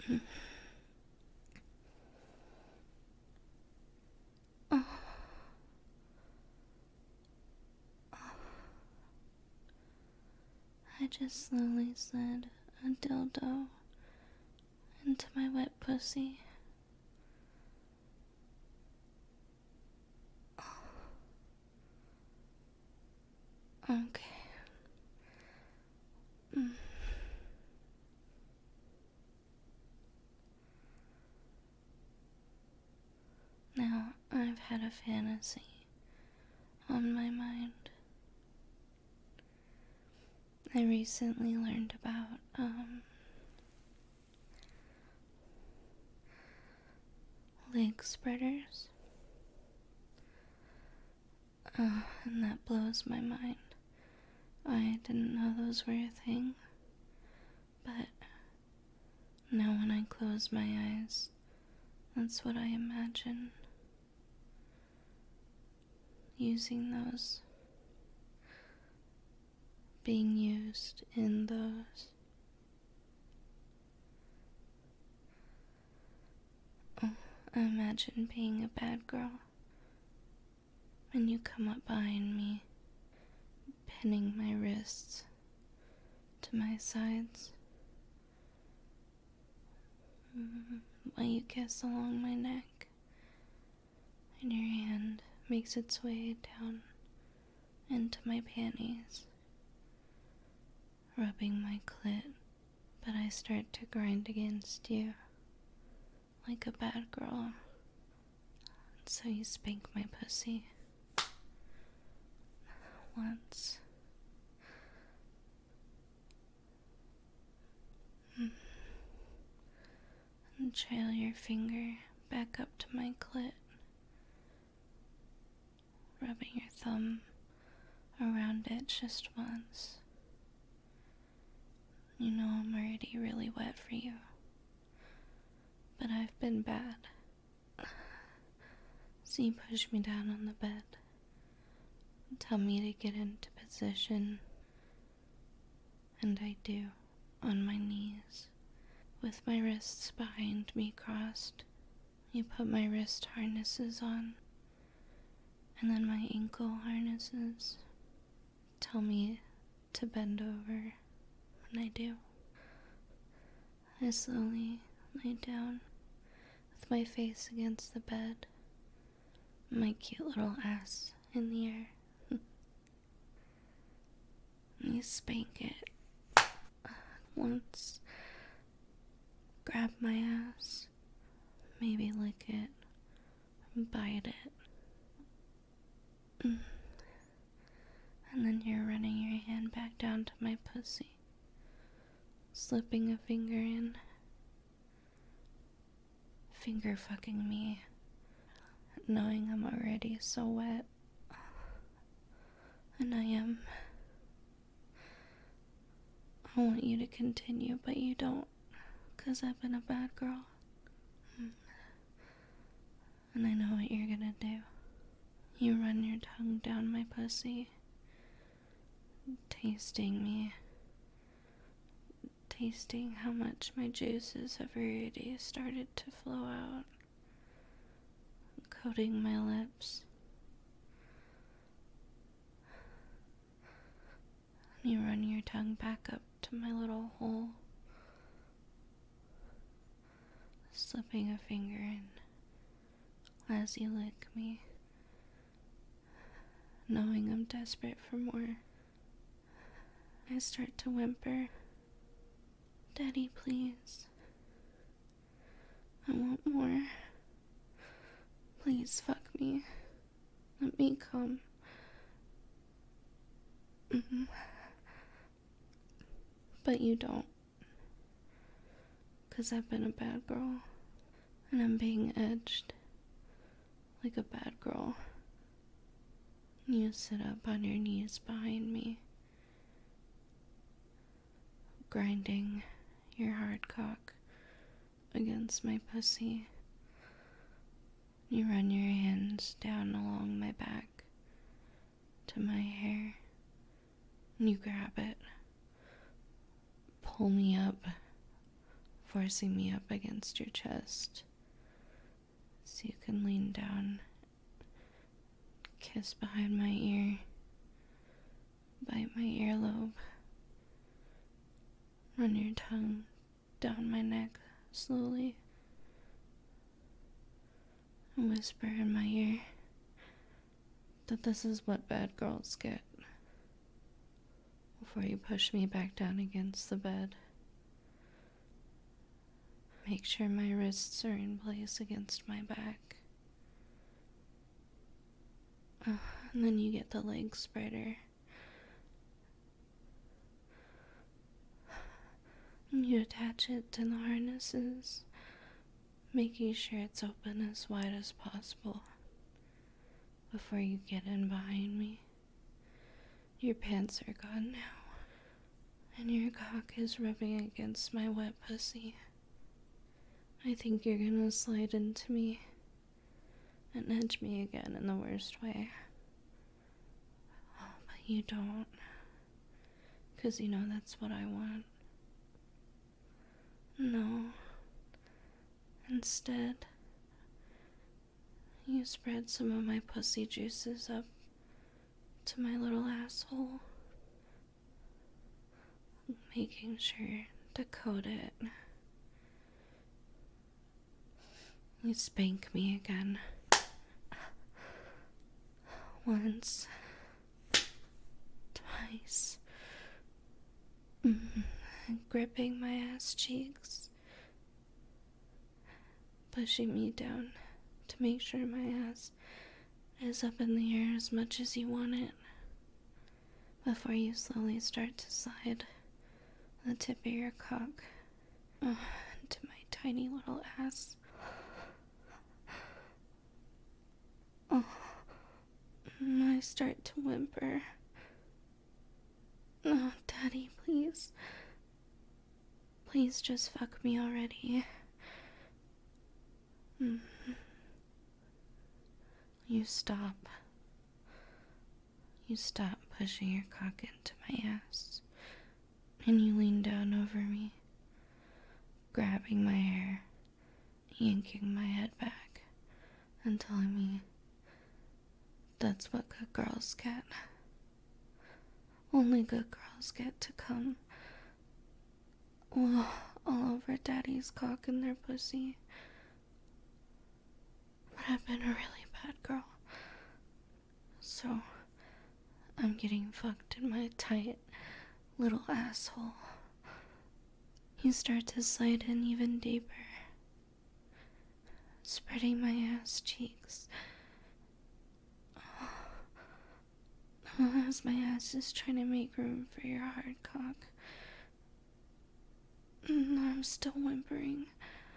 I just slowly slid a dildo into my wet pussy. Okay. Now, I've had a fantasy on my mind. I recently learned about, leg spreaders. And that blows my mind. I didn't know those were a thing. But now when I close my eyes, that's what I imagine. Using those. Being used in those. Oh, I imagine being a bad girl. And you come up behind me, pinning my wrists to my sides. While you kiss along my neck, and your hand makes its way down into my panties, rubbing my clit, but I start to grind against you like a bad girl. So you spank my pussy once. And trail your finger back up to my clit, rubbing your thumb around it just once. You know I'm already really wet for you, but I've been bad. So you push me down on the bed, tell me to get into position, and I do, on my knees, with my wrists behind me crossed. You put my wrist harnesses on, and then my ankle harnesses. Tell me to bend over, and I do. I slowly lay down with my face against the bed, my cute little ass in the air. You spank it once, grab my ass, maybe lick it, bite it. And then you're running your hand back down to my pussy, slipping a finger in, finger fucking me, knowing I'm already so wet. And I am. I want you to continue, but you don't, 'cause I've been a bad girl. And I know what you're gonna do. You run your tongue down my pussy, tasting me, tasting how much my juices have already started to flow out, coating my lips. You run your tongue back up to my little hole, slipping a finger in as you lick me, knowing I'm desperate for more. I start to whimper, "Daddy, please. I want more. Please fuck me. Let me come." But you don't. 'Cause I've been a bad girl. And I'm being edged like a bad girl. You sit up on your knees behind me, grinding your hard cock against my pussy. You run your hands down along my back to my hair. You grab it, pull me up forcing me up against your chest so you can lean down, kiss behind my ear, bite my earlobe, run your tongue down my neck slowly, and whisper in my ear that this is what bad girls get before you push me back down against the bed. Make sure my wrists are in place against my back. And then you get the leg spreader. You attach it to the harnesses, making sure it's open as wide as possible before you get in behind me. Your pants are gone now, and your cock is rubbing against my wet pussy. I think you're gonna slide into me and edge me again in the worst way. Oh, but you don't, 'cause you know that's what I want. No. Instead, you spread some of my pussy juices up to my little asshole, making sure to coat it. You spank me again. Once. Twice. Gripping my ass cheeks. Pushing me down to make sure my ass is up in the air as much as you want it, before you slowly start to slide the tip of your cock into my tiny little ass. I start to whimper. Oh, Daddy, please. Please just fuck me already. You stop. You stop pushing your cock into my ass, and you lean down over me, grabbing my hair, yanking my head back, and telling me that's what good girls get. Only good girls get to come all over Daddy's cock and their pussy. But I've been a really bad girl, so I'm getting fucked in my tight little asshole. You start to slide in even deeper, spreading my ass cheeks as my ass is trying to make room for your hard cock. I'm still whimpering.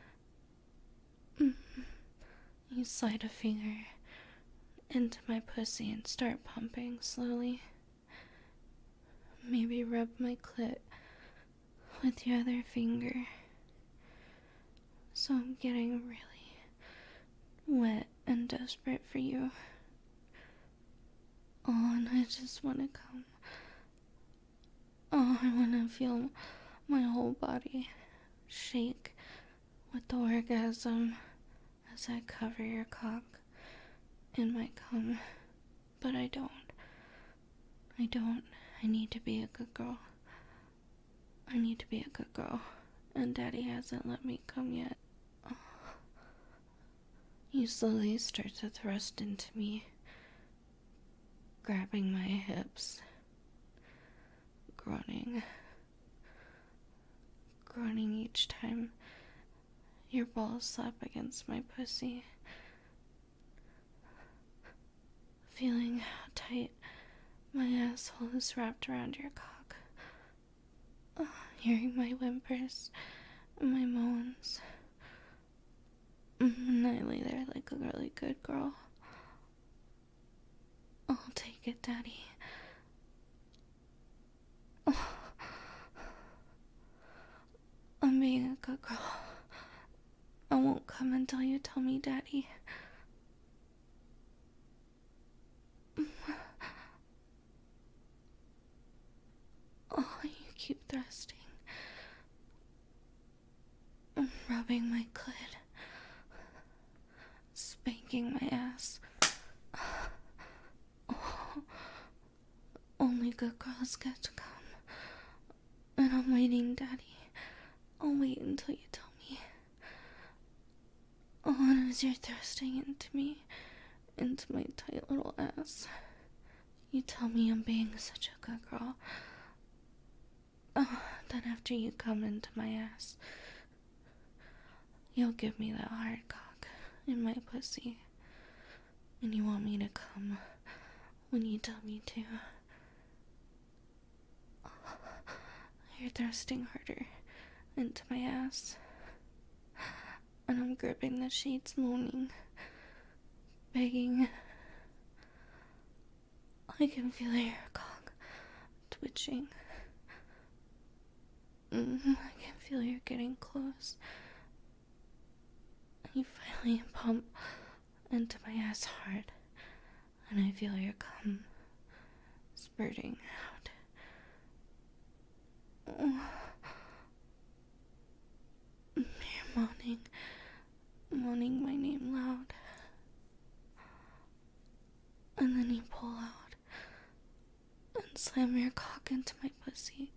You slide a finger into my pussy and start pumping slowly. Maybe rub my clit with your other finger. So I'm getting really wet and desperate for you. Oh, and I just want to come. Oh, I want to feel my whole body shake with the orgasm as I cover your cock in my cum. But I don't. I need to be a good girl. I need to be a good girl. And Daddy hasn't let me come yet. Oh. You slowly start to thrust into me, grabbing my hips, groaning each time your balls slap against my pussy, feeling how tight my asshole is wrapped around your cock, hearing my whimpers and my moans, and I lay there like a really good girl. I'll take it, Daddy. I'm being a good girl. I won't come until you tell me, Daddy. Oh, you keep thrusting. rubbing my clit, spanking my ass. Oh, only good girls get to come. And I'm waiting, Daddy. I'll wait until you tell me. Oh, as you're thrusting into me, into my tight little ass, you tell me I'm being such a good girl. Oh, then after you come into my ass, you'll give me that hard cock in my pussy. And you want me to come when you tell me to. You're thrusting harder into my ass. And I'm gripping the sheets, moaning, begging. I can feel your cock twitching. I can feel you're getting close. You finally pump into my ass hard, and I feel your cum spurting out. You're moaning my name loud. And then you pull out and slam your cock into my pussy.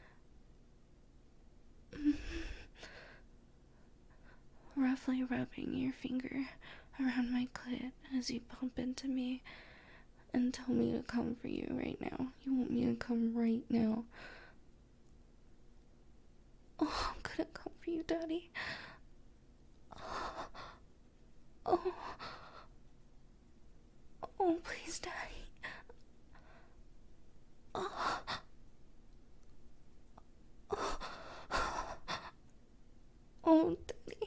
Roughly rubbing your finger around my clit as you bump into me and tell me to come for you right now. You want me to come right now. Oh, I'm gonna come for you, Daddy. Oh, oh, please, Daddy. Oh, oh, Daddy.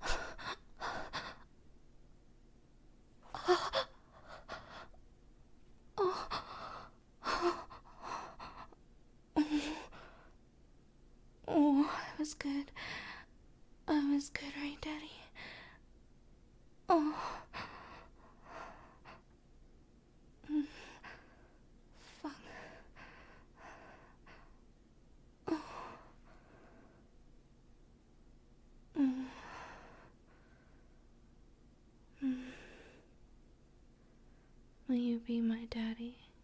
Oh, I was good. I was good, right, Daddy? Oh. Fuck. Oh. Will you be my daddy?